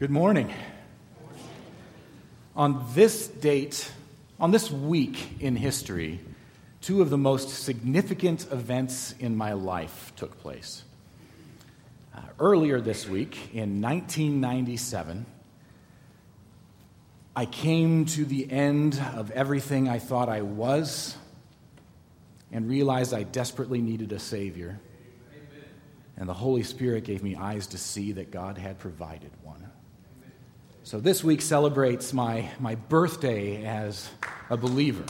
Good morning. On this date, on this week in history, two of the most significant events in my life took place. Earlier this week, in 1997, I came to the end of everything I thought I was and realized I desperately needed a Savior. And the Holy Spirit gave me eyes to see that God had provided one. So this week celebrates my birthday as a believer.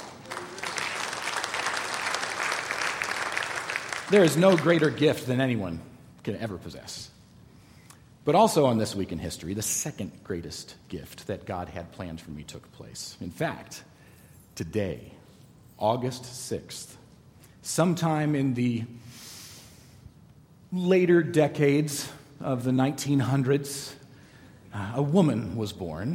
There is no greater gift than anyone can ever possess. But also on this week in history, the second greatest gift that God had planned for me took place. In fact, today, August 6th, sometime in the later decades of the 1900s, a woman was born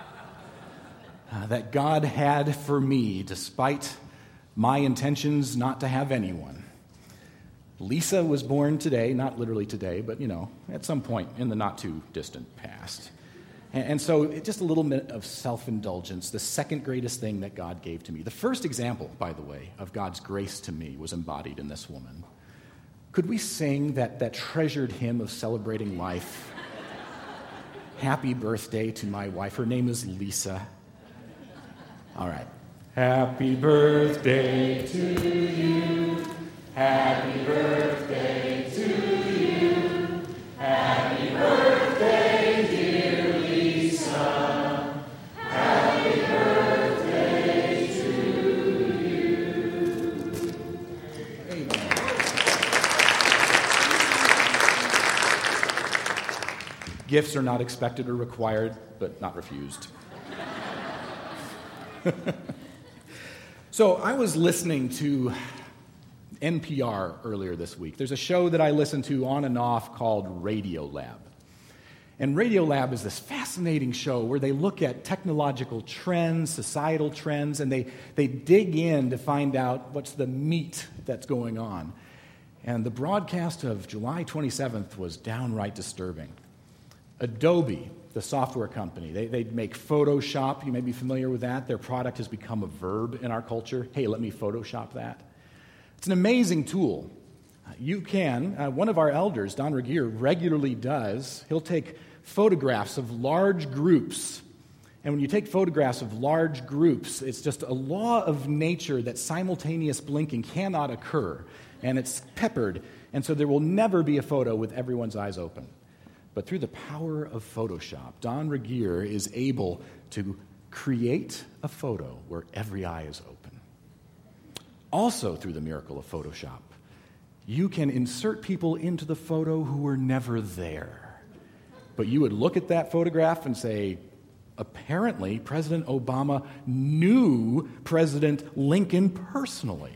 that God had for me, despite my intentions not to have anyone. Lisa was born today, not literally today, but, at some point in the not-too-distant past. And so just a little bit of self-indulgence, the second greatest thing that God gave to me. The first example, by the way, of God's grace to me was embodied in this woman. Could we sing that treasured hymn of celebrating life? Happy birthday to my wife. Her name is Lisa. All right. Happy birthday to you. Happy birthday to you. Happy birthday, dear Lisa. Happy birthday to you. Amen. Gifts are not expected or required, but not refused. So I was listening to NPR earlier this week. There's a show that I listen to on and off called Radiolab. And Radiolab is this fascinating show where they look at technological trends, societal trends, and they dig in to find out what's the meat that's going on. And the broadcast of July 27th was downright disturbing. Adobe, the software company, they make Photoshop. You may be familiar with that. Their product has become a verb in our culture. Hey, let me Photoshop that. It's an amazing tool. You can, one of our elders, Don Regier, regularly does. He'll take photographs of large groups. And when you take photographs of large groups, it's just a law of nature that simultaneous blinking cannot occur. And it's peppered. And so there will never be a photo with everyone's eyes open. But through the power of Photoshop, Don Regier is able to create a photo where every eye is open. Also, through the miracle of Photoshop, you can insert people into the photo who were never there. But you would look at that photograph and say, apparently, President Obama knew President Lincoln personally.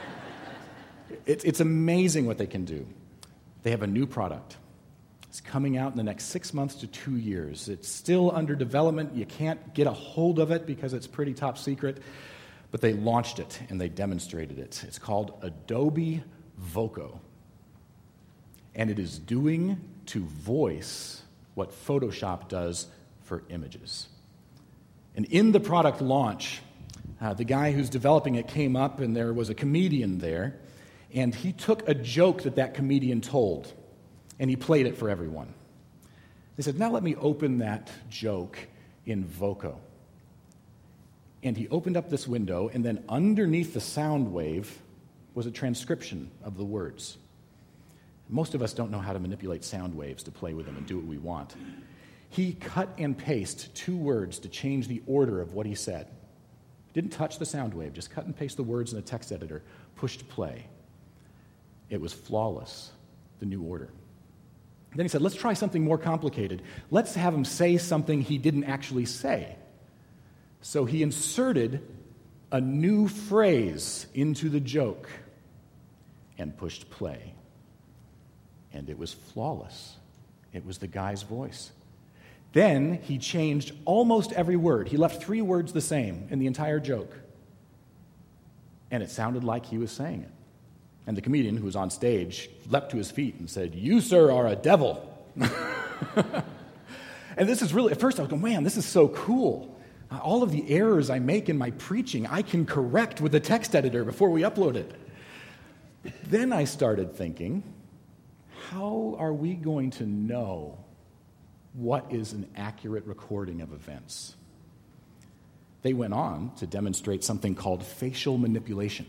It's amazing what they can do. They have a new product. It's coming out in the next 6 months to 2 years. It's still under development. You can't get a hold of it because it's pretty top secret. But they launched it and they demonstrated it. It's called Adobe Voco. And it is doing to voice what Photoshop does for images. And in the product launch, the guy who's developing it came up and there was a comedian there. And he took a joke that comedian told. And he played it for everyone. They said, now let me open that joke in Voco. And he opened up this window, and then underneath the sound wave was a transcription of the words. Most of us don't know how to manipulate sound waves to play with them and do what we want. He cut and pasted 2 words to change the order of what he said. Didn't touch the sound wave, just cut and paste the words in a text editor, pushed play. It was flawless, the new order. Then he said, let's try something more complicated. Let's have him say something he didn't actually say. So he inserted a new phrase into the joke and pushed play. And it was flawless. It was the guy's voice. Then he changed almost every word. He left 3 words the same in the entire joke. And it sounded like he was saying it. And the comedian who was on stage leapt to his feet and said, "You, sir, are a devil." And this is really, at first I was going, man, this is so cool. All of the errors I make in my preaching, I can correct with the text editor before we upload it. Then I started thinking, how are we going to know what is an accurate recording of events? They went on to demonstrate something called facial manipulation.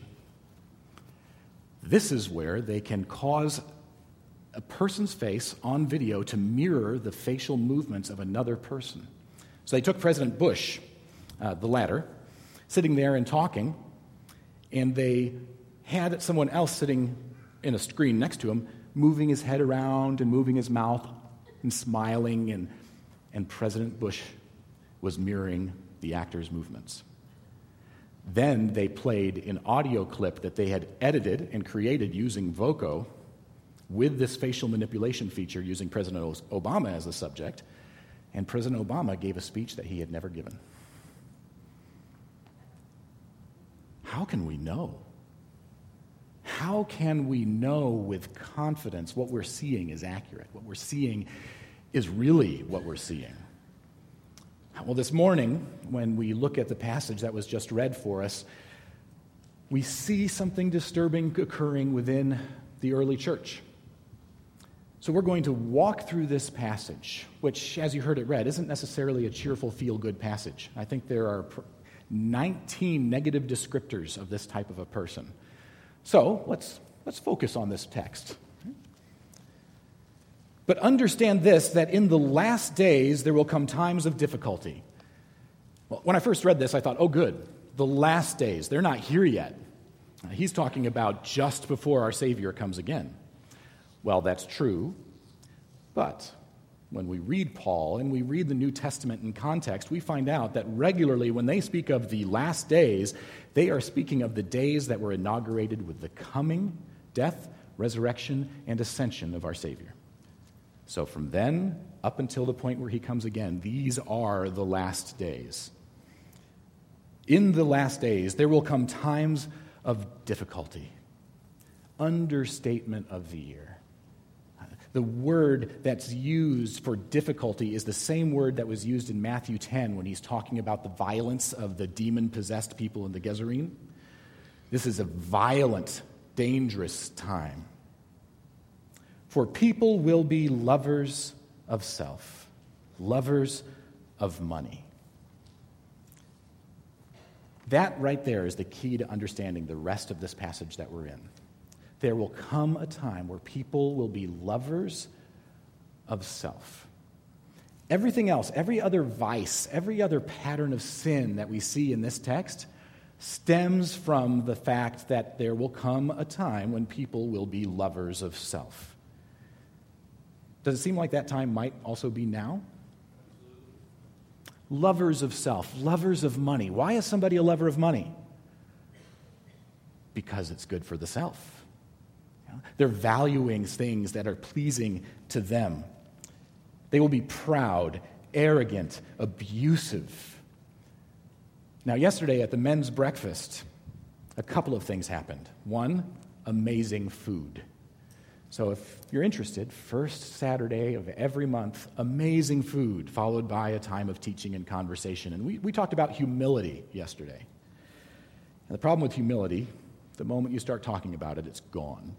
This is where they can cause a person's face on video to mirror the facial movements of another person. So they took President Bush, the latter, sitting there and talking, and they had someone else sitting in a screen next to him, moving his head around and moving his mouth and smiling, and President Bush was mirroring the actor's movements. Then they played an audio clip that they had edited and created using Voco with this facial manipulation feature using President Obama as the subject, and President Obama gave a speech that he had never given. How can we know? How can we know with confidence what we're seeing is accurate, what we're seeing is really what we're seeing? Well, this morning, when we look at the passage that was just read for us, we see something disturbing occurring within the early church. So we're going to walk through this passage, which, as you heard it read, isn't necessarily a cheerful, feel-good passage. I think there are 19 negative descriptors of this type of a person. So let's focus on this text. But understand this, that in the last days there will come times of difficulty. Well, when I first read this, I thought, oh good, the last days, they're not here yet. He's talking about just before our Savior comes again. Well, that's true, but when we read Paul and we read the New Testament in context, we find out that regularly when they speak of the last days, they are speaking of the days that were inaugurated with the coming, death, resurrection, and ascension of our Savior. So from then up until the point where he comes again, these are the last days. In the last days, there will come times of difficulty. Understatement of the year. The word that's used for difficulty is the same word that was used in Matthew 10 when he's talking about the violence of the demon-possessed people in the Gerasene. This is a violent, dangerous time. For people will be lovers of self, lovers of money. That right there is the key to understanding the rest of this passage that we're in. There will come a time where people will be lovers of self. Everything else, every other vice, every other pattern of sin that we see in this text stems from the fact that there will come a time when people will be lovers of self. Does it seem like that time might also be now? Lovers of self, lovers of money. Why is somebody a lover of money? Because it's good for the self. They're valuing things that are pleasing to them. They will be proud, arrogant, abusive. Now, yesterday at the men's breakfast, a couple of things happened. One, amazing food. So if you're interested, first Saturday of every month, amazing food, followed by a time of teaching and conversation. And we talked about humility yesterday. And the problem with humility, the moment you start talking about it, it's gone.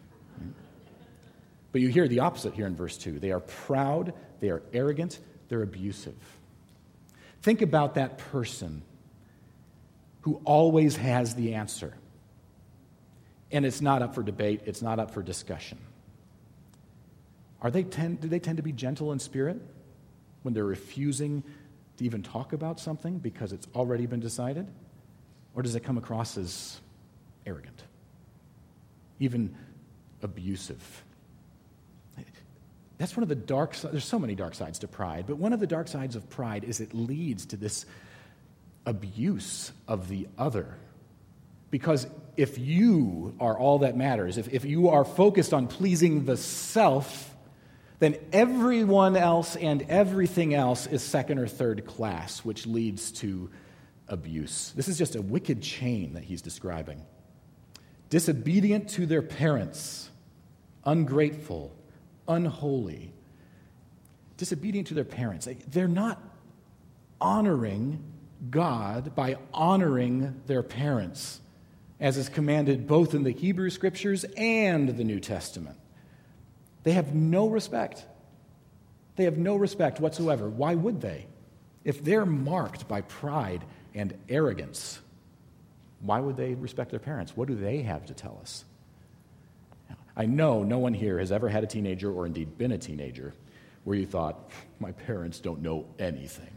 But you hear the opposite here in verse 2. They are proud, they are arrogant, they're abusive. Think about that person who always has the answer. And it's not up for debate, it's not up for discussion. Do they tend to be gentle in spirit when they're refusing to even talk about something because it's already been decided? Or does it come across as arrogant, even abusive? That's one of the dark sides. There's so many dark sides to pride, but one of the dark sides of pride is it leads to this abuse of the other. Because if you are all that matters, if you are focused on pleasing the self, then everyone else and everything else is second or third class, which leads to abuse. This is just a wicked chain that he's describing. Disobedient to their parents, ungrateful, unholy. disobedient to their parents. They're not honoring God by honoring their parents, as is commanded both in the Hebrew Scriptures and the New Testament. They have no respect. They have no respect whatsoever. Why would they? If they're marked by pride and arrogance, why would they respect their parents? What do they have to tell us? I know no one here has ever had a teenager or indeed been a teenager where you thought, my parents don't know anything.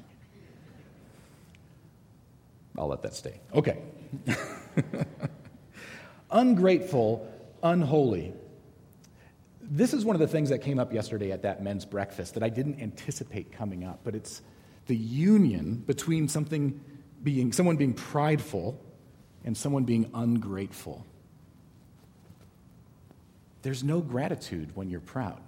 I'll let that stay. Okay. Ungrateful, unholy. This is one of the things that came up yesterday at that men's breakfast that I didn't anticipate coming up, but it's the union between someone being prideful and someone being ungrateful. There's no gratitude when you're proud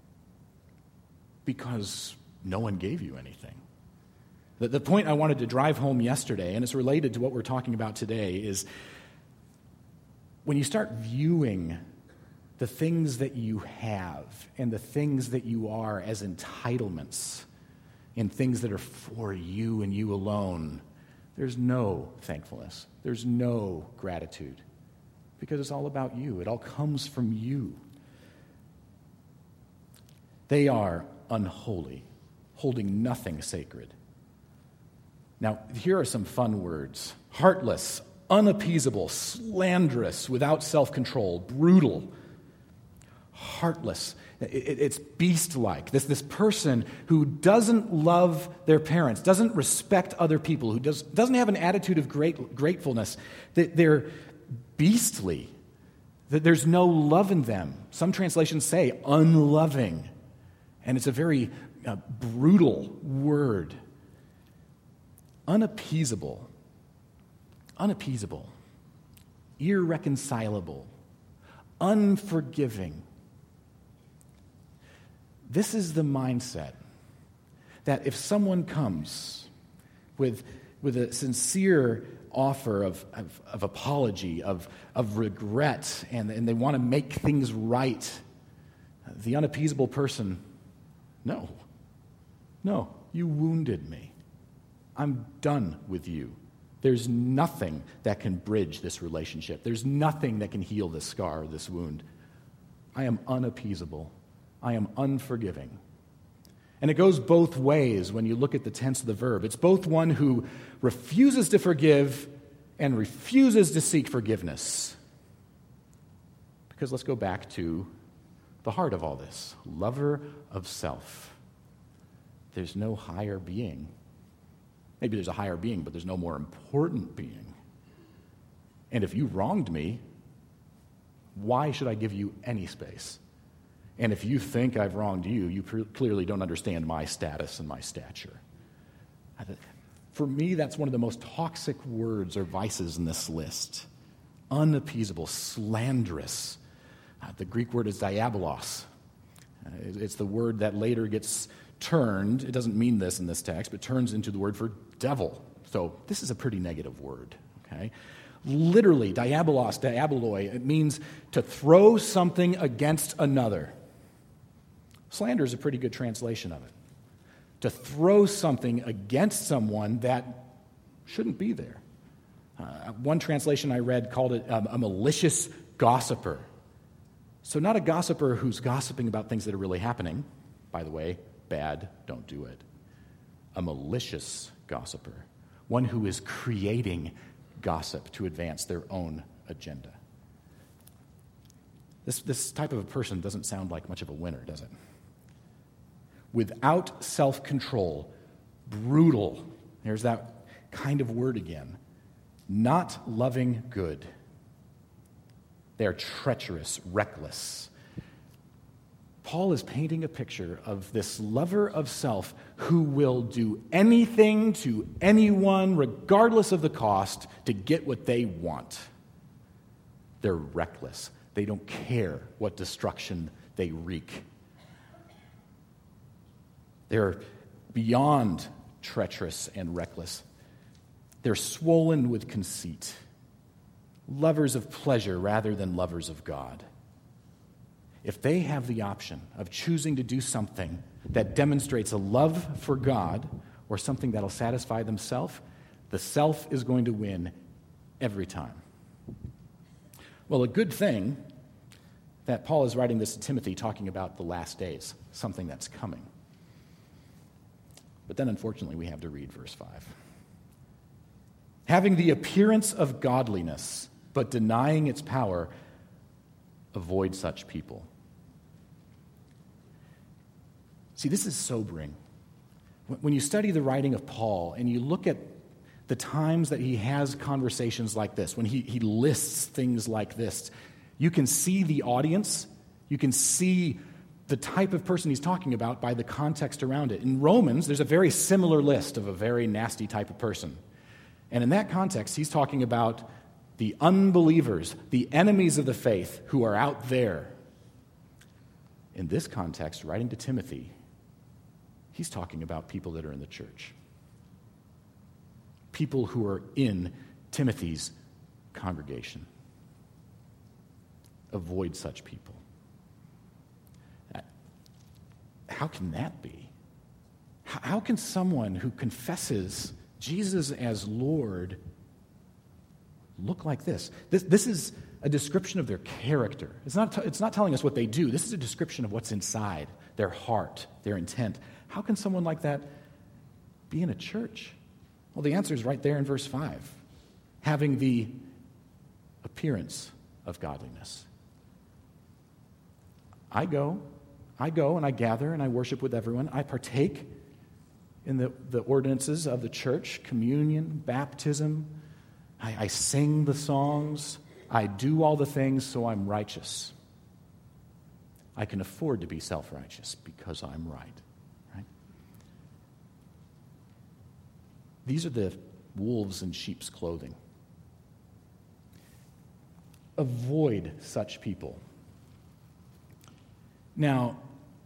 because no one gave you anything. The point I wanted to drive home yesterday, and it's related to what we're talking about today, is when you start viewing the things that you have and the things that you are as entitlements and things that are for you and you alone, there's no thankfulness. There's no gratitude because it's all about you. It all comes from you. They are unholy, holding nothing sacred. Now, here are some fun words. Heartless, unappeasable, slanderous, without self-control, brutal. Heartless. It's beast-like. This person who doesn't love their parents, doesn't respect other people, who doesn't have an attitude of gratefulness. They're beastly. There's no love in them. Some translations say unloving. And it's a very brutal word. Unappeasable, irreconcilable, unforgiving. This is the mindset that if someone comes with a sincere offer of apology, of regret, and they want to make things right, the unappeasable person, no, you wounded me. I'm done with you. There's nothing that can bridge this relationship. There's nothing that can heal this scar, this wound. I am unappeasable. I am unforgiving. And it goes both ways when you look at the tense of the verb. It's both one who refuses to forgive and refuses to seek forgiveness. Because let's go back to the heart of all this. Lover of self. There's no higher being. Maybe there's a higher being, but there's no more important being. And if you wronged me, why should I give you any space? And if you think I've wronged you, you clearly don't understand my status and my stature. For me, that's one of the most toxic words or vices in this list. Unappeasable, slanderous. The Greek word is diabolos. It's the word that later gets turned, it doesn't mean this in this text, but turns into the word for devil. So this is a pretty negative word, okay? Literally, diabolos, diaboloi, it means to throw something against another. Slander is a pretty good translation of it. To throw something against someone that shouldn't be there. One translation I read called it a malicious gossiper. So not a gossiper who's gossiping about things that are really happening. By the way, bad, don't do it. A malicious gossiper, one who is creating gossip to advance their own agenda. This type of a person doesn't sound like much of a winner, does it? Without self-control, brutal, there's that kind of word again, not loving good. They are treacherous, reckless. Paul is painting a picture of this lover of self who will do anything to anyone, regardless of the cost, to get what they want. They're reckless. They don't care what destruction they wreak. They're beyond treacherous and reckless. They're swollen with conceit. Lovers of pleasure rather than lovers of God. If they have the option of choosing to do something that demonstrates a love for God or something that'll satisfy themselves, the self is going to win every time. Well, a good thing that Paul is writing this to Timothy talking about the last days, something that's coming. But then, unfortunately, we have to read verse 5. Having the appearance of godliness, but denying its power, avoid such people. See, this is sobering. When you study the writing of Paul and you look at the times that he has conversations like this, when he lists things like this, you can see the audience, you can see the type of person he's talking about by the context around it. In Romans, there's a very similar list of a very nasty type of person. And in that context, he's talking about the unbelievers, the enemies of the faith who are out there. In this context, writing to Timothy, he's talking about people that are in the church. People who are in Timothy's congregation. Avoid such people. How can that be? How can someone who confesses Jesus as Lord look like this? This is a description of their character. It's not telling us what they do. This is a description of what's inside, their heart, their intent. How can someone like that be in a church? Well, the answer is right there in verse 5. Having the appearance of godliness. I go and I gather and I worship with everyone. I partake in the ordinances of the church, communion, baptism. I sing the songs. I do all the things, so I'm righteous. I can afford to be self-righteous because I'm right. These are the wolves in sheep's clothing. Avoid such people. Now,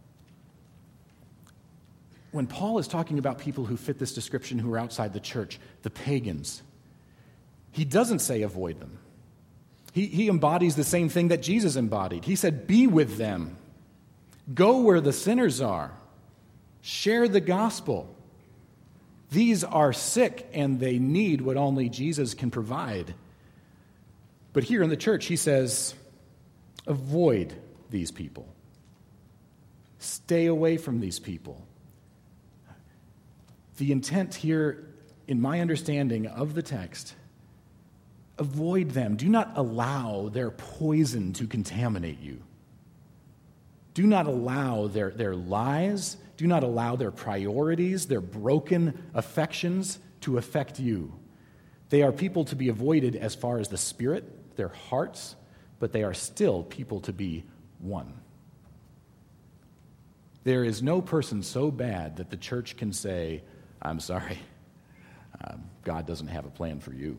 when Paul is talking about people who fit this description who are outside the church, the pagans, he doesn't say avoid them. He embodies the same thing that Jesus embodied. He said, be with them. Go where the sinners are. Share the gospel. These are sick and they need what only Jesus can provide. But here in the church, he says, avoid these people. Stay away from these people. The intent here, in my understanding of the text, avoid them. Do not allow their poison to contaminate you. Do not allow their lies. Do not allow their priorities, their broken affections to affect you. They are people to be avoided as far as the spirit, their hearts, but they are still people to be won. There is no person so bad that the church can say, I'm sorry, God doesn't have a plan for you.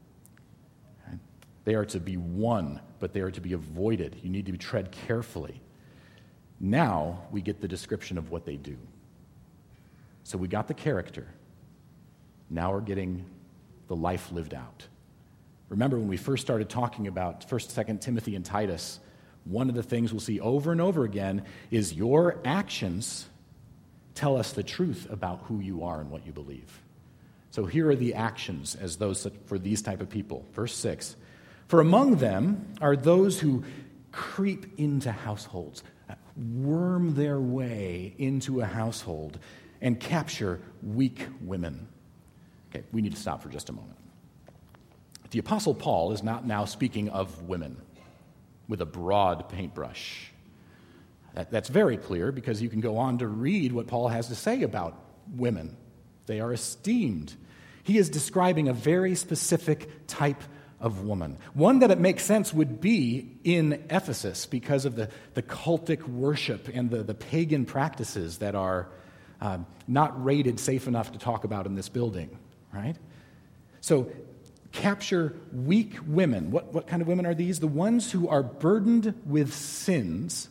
They are to be won, but they are to be avoided. You need to tread carefully. Now we get the description of what they do. So we got the character. Now we're getting the life lived out. Remember when we first started talking about 1st, 2nd Timothy, and Titus, one of the things we'll see over and over again is your actions tell us the truth about who you are and what you believe. So here are the actions as those for these type of people. Verse 6, for among them are those who creep into households, worm their way into a household, and capture weak women. Okay, we need to stop for just a moment. The Apostle Paul is not now speaking of women with a broad paintbrush. That's very clear because you can go on to read what Paul has to say about women. They are esteemed. He is describing a very specific type of woman. One that it makes sense would be in Ephesus because of the cultic worship and the pagan practices that are not rated safe enough to talk about in this building, right? So capture weak women. What kind of women are these? The ones who are burdened with sins.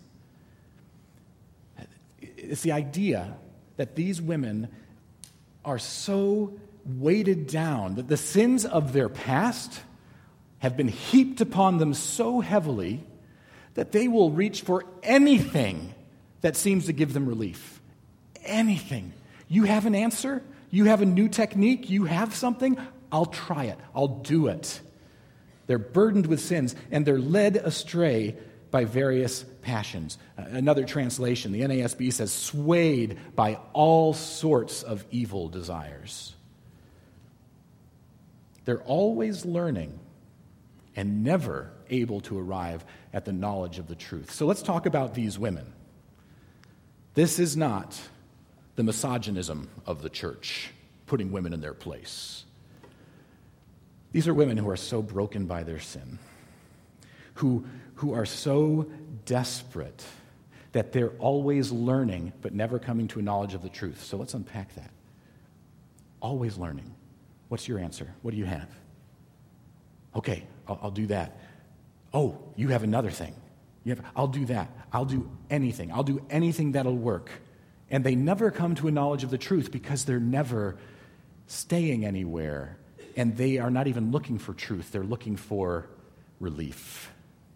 It's the idea that these women are so weighted down that the sins of their past have been heaped upon them so heavily that they will reach for anything that seems to give them relief. anything. You have an answer? You have a new technique? You have something? I'll try it. I'll do it. They're burdened with sins, and they're led astray by various passions. Another translation, the NASB says, swayed by all sorts of evil desires. They're always learning and never able to arrive at the knowledge of the truth. So let's talk about these women. This is not the misogynism of the church, putting women in their place. These are women who are so broken by their sin, who are so desperate that they're always learning but never coming to a knowledge of the truth. So let's unpack that. Always learning. What's your answer? What do you have? Okay, I'll do that. Oh, you have another thing. I'll do that. I'll do anything. I'll do anything that'll work. And they never come to a knowledge of the truth because they're never staying anywhere. And they are not even looking for truth. They're looking for relief.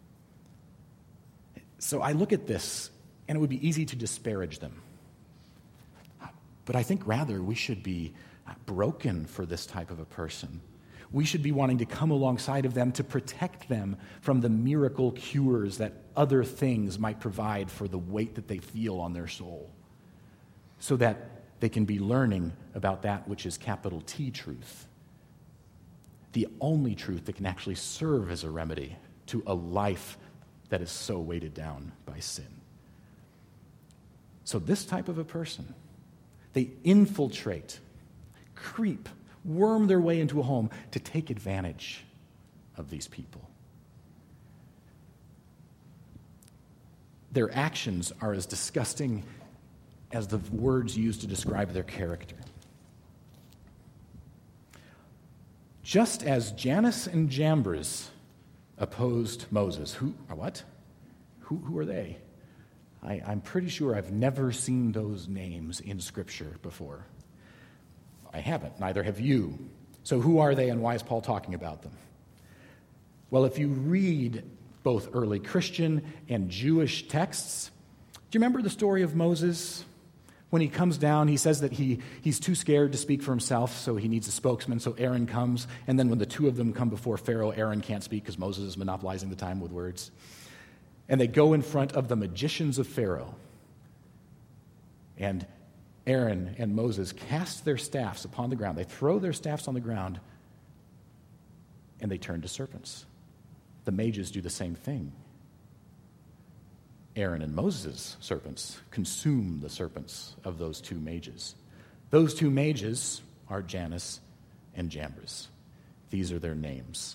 So I look at this, and it would be easy to disparage them. But I think rather we should be broken for this type of a person. We should be wanting to come alongside of them to protect them from the miracle cures that other things might provide for the weight that they feel on their soul, so that they can be learning about that which is capital T truth, the only truth that can actually serve as a remedy to a life that is so weighted down by sin. So this type of a person, they infiltrate, creep, worm their way into a home to take advantage of these people. Their actions are as disgusting as the words used to describe their character. Just as Jannes and Jambres opposed Moses. Who are they? I'm pretty sure I've never seen those names in Scripture before. I haven't, neither have you. So who are they and why is Paul talking about them? Well, if you read both early Christian and Jewish texts, do you remember the story of Moses? When he comes down, he says that he's too scared to speak for himself, so he needs a spokesman, so Aaron comes. And then when the two of them come before Pharaoh, Aaron can't speak because Moses is monopolizing the time with words. And they go in front of the magicians of Pharaoh. And Aaron and Moses cast their staffs upon the ground. They throw their staffs on the ground, and they turn to serpents. The mages do the same thing. Aaron and Moses' serpents consume the serpents of those two mages. Those two mages are Jannes and Jambres. These are their names.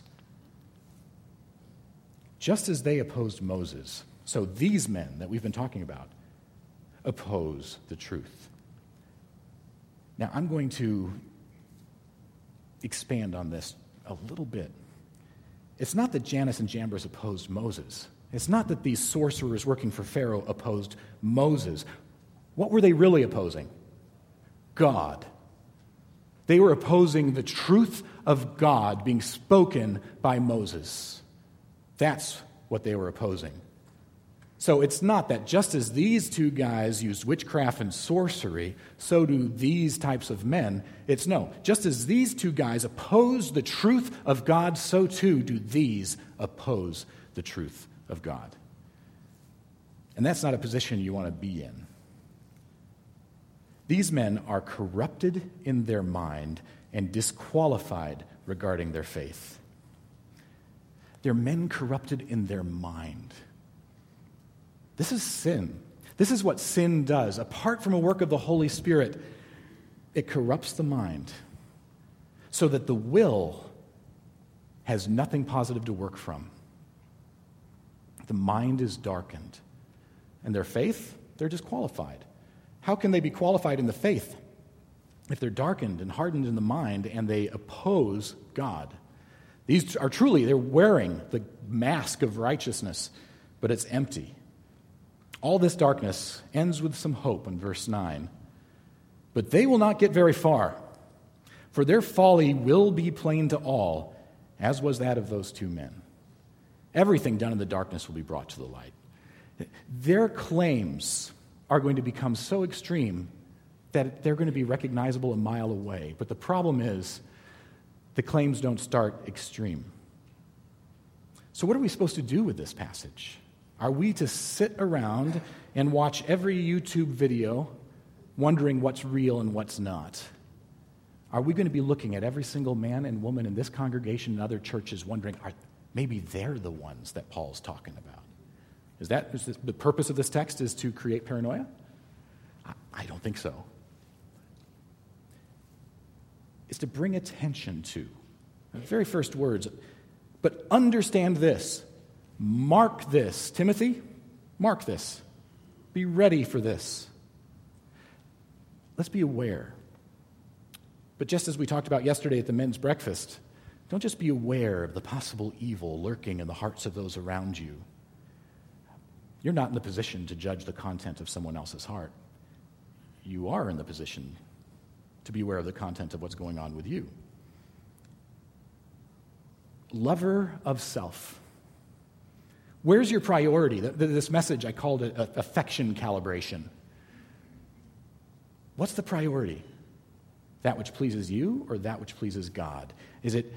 Just as they opposed Moses, so these men that we've been talking about oppose the truth. Now, I'm going to expand on this a little bit. It's not that Jannes and Jambres opposed Moses. It's not that these sorcerers working for Pharaoh opposed Moses. What were they really opposing? God. They were opposing the truth of God being spoken by Moses. That's what they were opposing. So it's not that just as these two guys used witchcraft and sorcery, so do these types of men. It's no. Just as these two guys oppose the truth of God, so too do these oppose the truth of God. And that's not a position you want to be in. These men are corrupted in their mind and disqualified regarding their faith. They're men corrupted in their mind. This is sin. This is what sin does. Apart from a work of the Holy Spirit, it corrupts the mind so that the will has nothing positive to work from. The mind is darkened. And their faith, they're disqualified. How can they be qualified in the faith if they're darkened and hardened in the mind and they oppose God? These are truly, they're wearing the mask of righteousness, but it's empty. All this darkness ends with some hope in verse 9. But they will not get very far, for their folly will be plain to all, as was that of those two men. Everything done in the darkness will be brought to the light. Their claims are going to become so extreme that they're going to be recognizable a mile away. But the problem is, the claims don't start extreme. So what are we supposed to do with this passage? Are we to sit around and watch every YouTube video wondering what's real and what's not? Are we going to be looking at every single man and woman in this congregation and other churches wondering, maybe they're the ones that Paul's talking about? Is the purpose of this text is to create paranoia? I don't think so. It's to bring attention to, the very first words, but understand this, mark this. Timothy, mark this. Be ready for this. Let's be aware. But just as we talked about yesterday at the men's breakfast, don't just be aware of the possible evil lurking in the hearts of those around you. You're not in the position to judge the content of someone else's heart. You are in the position to be aware of the content of what's going on with you. Lover of self. Where's your priority? This message, I called it affection calibration. What's the priority? That which pleases you or that which pleases God? Is it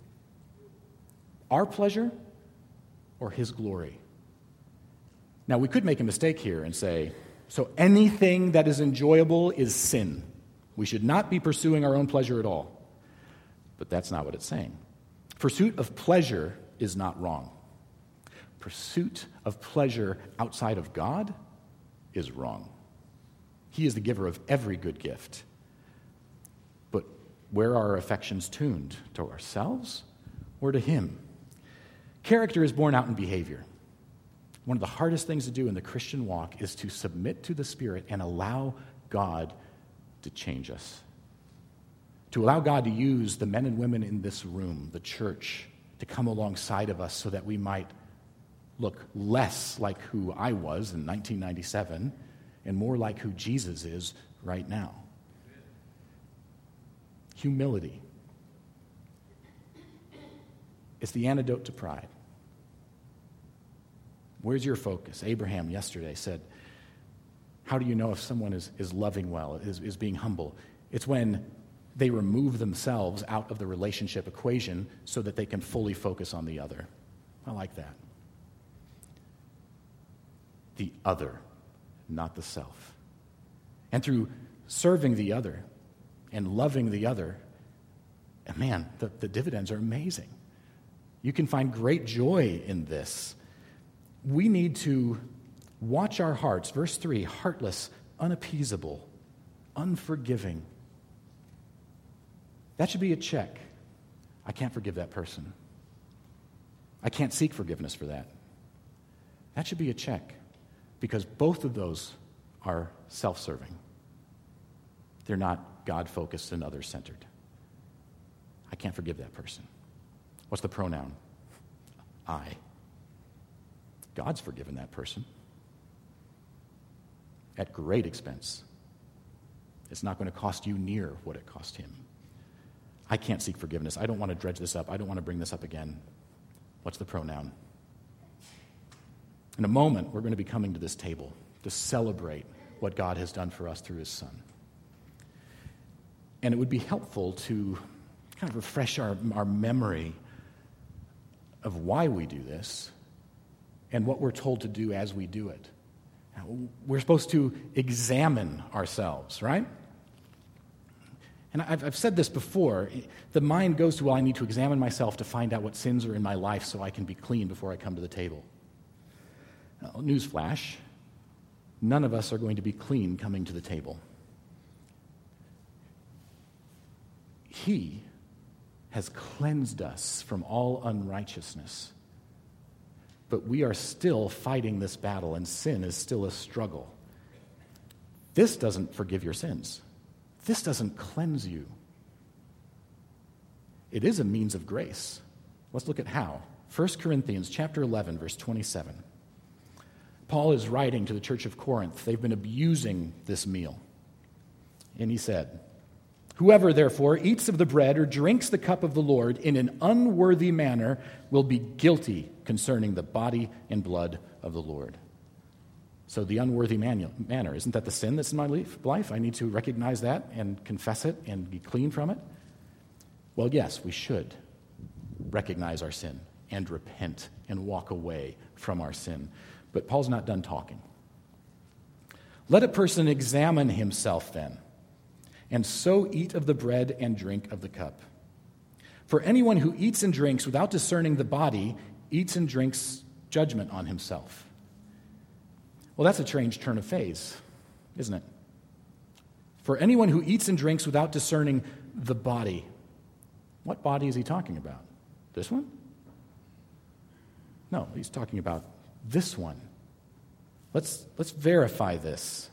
our pleasure or His glory? Now, we could make a mistake here and say, so anything that is enjoyable is sin. We should not be pursuing our own pleasure at all. But that's not what it's saying. Pursuit of pleasure is not wrong. Pursuit of pleasure outside of God is wrong. He is the giver of every good gift. But where are our affections tuned? To ourselves or to Him? Character is born out in behavior. One of the hardest things to do in the Christian walk is to submit to the Spirit and allow God to change us. To allow God to use the men and women in this room, the church, to come alongside of us so that we might look less like who I was in 1997 and more like who Jesus is right now. Humility. It's the antidote to pride. Where's your focus? Abraham yesterday said, how do you know if someone is loving well, is being humble? It's when they remove themselves out of the relationship equation so that they can fully focus on the other. I like that. The other, not the self. And through serving the other and loving the other, man, the dividends are amazing. You can find great joy in this. We need to watch our hearts. Verse 3, heartless, unappeasable, unforgiving. That should be a check. I can't forgive that person. I can't seek forgiveness for that. That should be a check, because both of those are self-serving. They're not God-focused and others-centered. I can't forgive that person. What's the pronoun? I. God's forgiven that person at great expense. It's not going to cost you near what it cost him. I can't seek forgiveness. I don't want to dredge this up. I don't want to bring this up again. What's the pronoun? In a moment, we're going to be coming to this table to celebrate what God has done for us through His Son. And it would be helpful to kind of refresh our memory of why we do this and what we're told to do as we do it. We're supposed to examine ourselves, right? And I've said this before. The mind goes to, well, I need to examine myself to find out what sins are in my life so I can be clean before I come to the table. Newsflash, none of us are going to be clean coming to the table. He has cleansed us from all unrighteousness. But we are still fighting this battle, and sin is still a struggle. This doesn't forgive your sins. This doesn't cleanse you. It is a means of grace. Let's look at how. 1 Corinthians chapter 11, verse 27. Paul is writing to the church of Corinth. They've been abusing this meal. And he said, "Whoever, therefore, eats of the bread or drinks the cup of the Lord in an unworthy manner will be guilty concerning the body and blood of the Lord." So the unworthy manner, isn't that the sin that's in my life? I need to recognize that and confess it and be clean from it. Well, yes, we should recognize our sin and repent and walk away from our sin. But Paul's not done talking. Let a person examine himself then, and so eat of the bread and drink of the cup. For anyone who eats and drinks without discerning the body eats and drinks judgment on himself. Well, that's a strange turn of phrase, isn't it? For anyone who eats and drinks without discerning the body. What body is he talking about? This one? No, he's talking about this one. Let's verify this.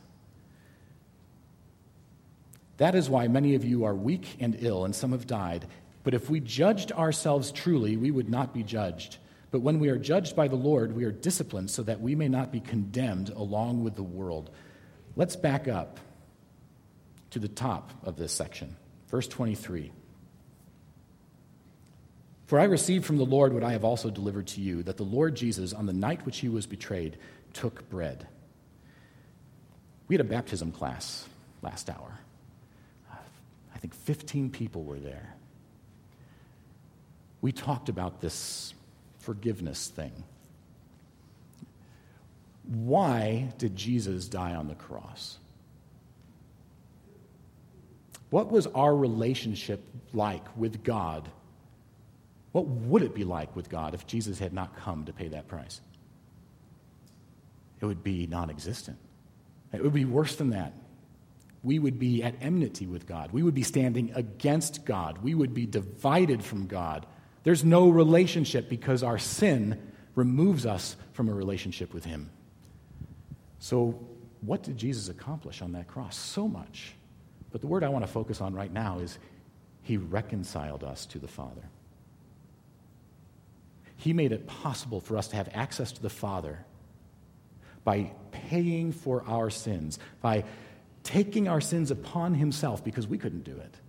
That is why many of you are weak and ill, and some have died. But if we judged ourselves truly, we would not be judged. But when we are judged by the Lord, we are disciplined so that we may not be condemned along with the world. Let's back up to the top of this section. Verse 23. For I received from the Lord what I have also delivered to you, that the Lord Jesus, on the night which he was betrayed, took bread. We had a baptism class last hour. I think 15 people were there. We talked about this forgiveness thing. Why did Jesus die on the cross? What was our relationship like with God? What would it be like with God if Jesus had not come to pay that price? It would be non-existent. It would be worse than that. We would be at enmity with God. We would be standing against God. We would be divided from God. There's no relationship because our sin removes us from a relationship with him. So what did Jesus accomplish on that cross? So much. But the word I want to focus on right now is he reconciled us to the Father. He made it possible for us to have access to the Father by paying for our sins, by taking our sins upon himself because we couldn't do it.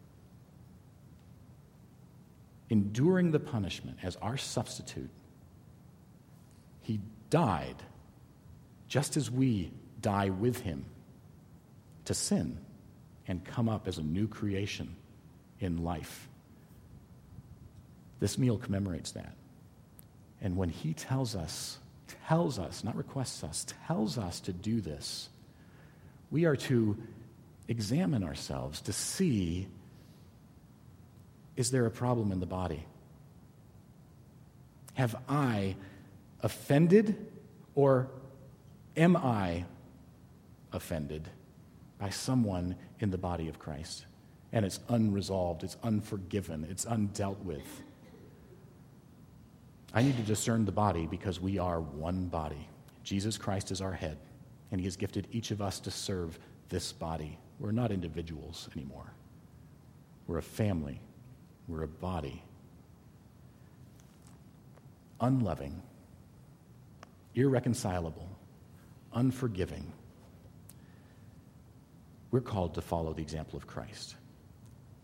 Enduring the punishment as our substitute. He died just as we die with him to sin and come up as a new creation in life. This meal commemorates that. And when he tells us, not requests us, tells us to do this, we are to examine ourselves to see, is there a problem in the body? Have I offended, or am I offended by someone in the body of Christ? And it's unresolved, it's unforgiven, it's undealt with. I need to discern the body because we are one body. Jesus Christ is our head, and he has gifted each of us to serve this body. We're not individuals anymore. We're a family. We're a body. Unloving, irreconcilable, unforgiving. We're called to follow the example of Christ.